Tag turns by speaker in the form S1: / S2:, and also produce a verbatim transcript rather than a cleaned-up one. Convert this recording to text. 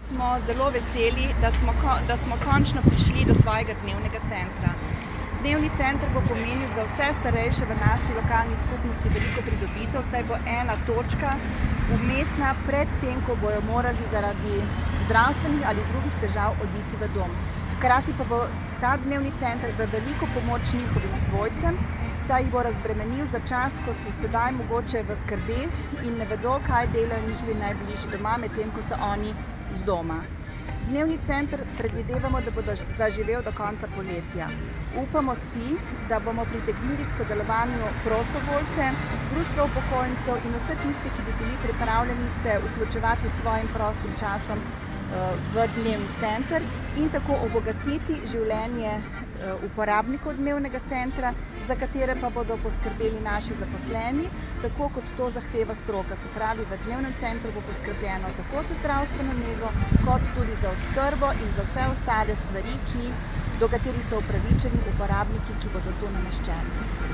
S1: smo zelo veseli, da smo, da smo končno prišli do svojega dnevnega centra. Dnevni center bo pomenil za vse starejše v naši lokalni skupnosti veliko pridobitev, saj bo ena točka vmesna pred tem, ko bojo morali zaradi zdravstvenih ali drugih težav oditi v dom. Hkrati pa bo ta dnevni center v veliko pomoč njihovim svojcem, saj jih bo razbremenil za čas, ko so sedaj mogoče v skrbeh in ne vedo, kaj delajo njihovi najbližji doma, medtem ko so oni z doma. Dnevni center predvidevamo, da bo zaživel do konca poletja. Upamo si, da bomo pritegnili k sodelovanju prostovoljce, društva upokojencev in vse tiste, ki bi bili pripravljeni se vključevati s svojim prostim časom v dnevni center in tako obogatiti življenje uporabnikov dnevnega centra, za katere pa bodo poskrbeli naši zaposleni, tako kot to zahteva stroka. Se pravi, v dnevnem centru bo poskrbljeno tako za zdravstveno nego, kot tudi za oskrbo in za vse ostale stvari, ki, do katerih so upravičeni uporabniki, ki bodo tu nameščeni.